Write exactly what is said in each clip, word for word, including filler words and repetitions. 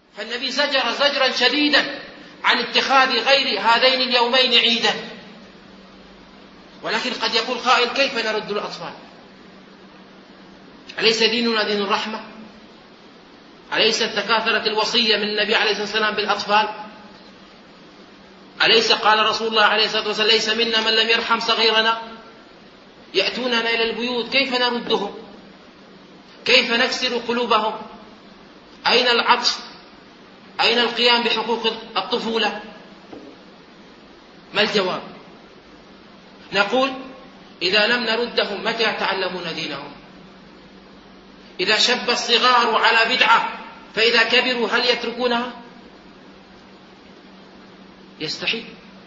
فالنبي زجر زجرا شديدا عن اتخاذ غير هذين اليومين عيدا. ولكن قد يقول قائل: كيف نرد الأطفال؟ أليس ديننا دين الرحمة؟ أليست تكاثرت الوصية من النبي عليه الصلاة والسلام بالأطفال؟ أليس قال رسول الله عليه الصلاة والسلام: ليس منا من لم يرحم صغيرنا؟ يأتوننا إلى البيوت، كيف نردهم؟ كيف نكسر قلوبهم؟ أين العطف؟ أين القيام بحقوق الطفولة؟ ما الجواب؟ نقول: إذا لم نردهم متى يتعلمون دينهم؟ إذا شب الصغار على بدعة فإذا كبروا هل يتركونها؟ يستحيل.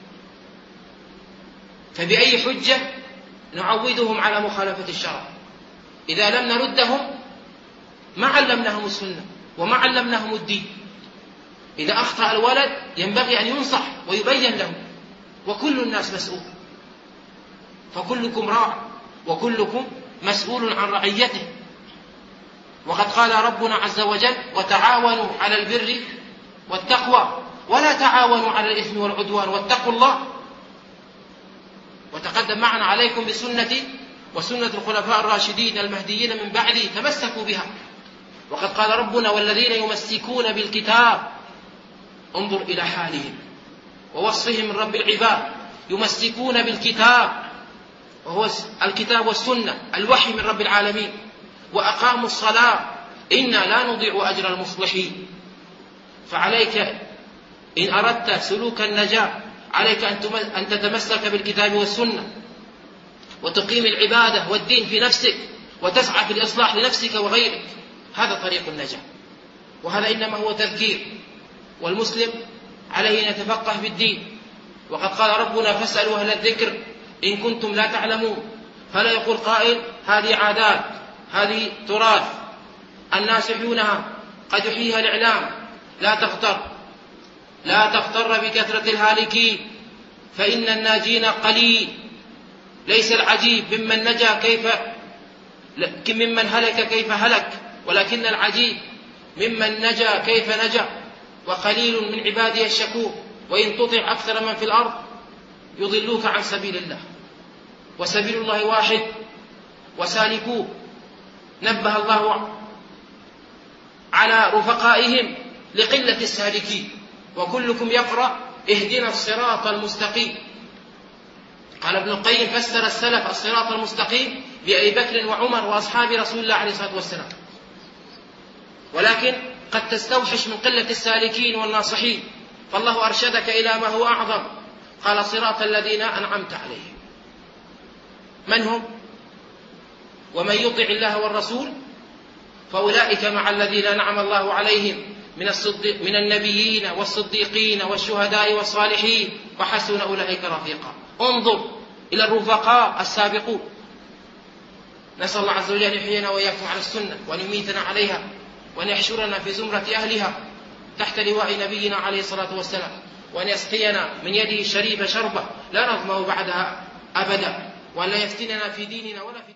فبأي حجة نعودهم على مخالفة الشرع؟ إذا لم نردهم ما علمناهم السنة وما علمناهم الدين. إذا أخطأ الولد ينبغي أن ينصح ويبين له، وكل الناس مسؤول، فكلكم راع وكلكم مسؤول عن رعيته. وقد قال ربنا عز وجل: وتعاونوا على البر والتقوى ولا تعاونوا على الإثم والعدوان واتقوا الله. وتقدم معنا: عليكم بسنتي وسنة الخلفاء الراشدين المهديين من بعدي تمسكوا بها. وقد قال ربنا: والذين يمسكون بالكتاب. انظر إلى حالهم ووصفهم من رب العباد، يمسكون بالكتاب وهو الكتاب والسنة، الوحي من رب العالمين، وأقاموا الصلاة، إنا لا نضيع أجر المصلحين. فعليك إن أردت سلوك النجاة عليك أن تتمسك بالكتاب والسنة وتقيم العبادة والدين في نفسك وتسعى في الإصلاح لنفسك وغيرك. هذا طريق النجاة، وهذا إنما هو تذكير، والمسلم عليه أن يتفقه بالدين. وقد قال ربنا: فاسألوا أهل الذكر إن كنتم لا تعلمون. فلا يقول قائل: هذه عادات، هذه تراث، الناس يحيونها، قد يحييها الإعلام. لا تغتر لا تغتر بكثرة الهالكين فإن الناجين قليل. ليس العجيب ممن نجا كيف ممن هلك كيف هلك، ولكن العجيب ممن نجا كيف نجا. وقليل من عبادي الشكور، وإن تطع أكثر من في الأرض يضلوك عن سبيل الله، وسبيل الله واحد وسالكوه. نبه الله على رفقائهم لقلة السالكين، وكلكم يقرأ: اهدنا الصراط المستقيم. قال ابن القيم: فسر السلف الصراط المستقيم بأبي بكر وعمر وأصحاب رسول الله عليه الصلاة والسلام. ولكن قد تستوحش من قلة السالكين والناصحين، فالله أرشدك إلى ما هو أعظم. قال: صراط الذين أنعمت عليهم. من هم؟ ومن يطع الله والرسول فأولئك مع الذين أنعم الله عليهم من, الصديق من النبيين والصديقين والشهداء والصالحين وحسن أولئك رفيقا. انظر إلى الرفقاء السابقون. نسأل الله عز وجل أن يحيينا وإياكم على السنة، وأن يميتنا عليها، وأن يحشرنا في زمرة أهلها تحت لواء نبينا عليه الصلاة والسلام، وأن يسقينا من يده الشريف شربة لا نظمأ بعدها أبدا، وأن لا يفتننا في ديننا ولا في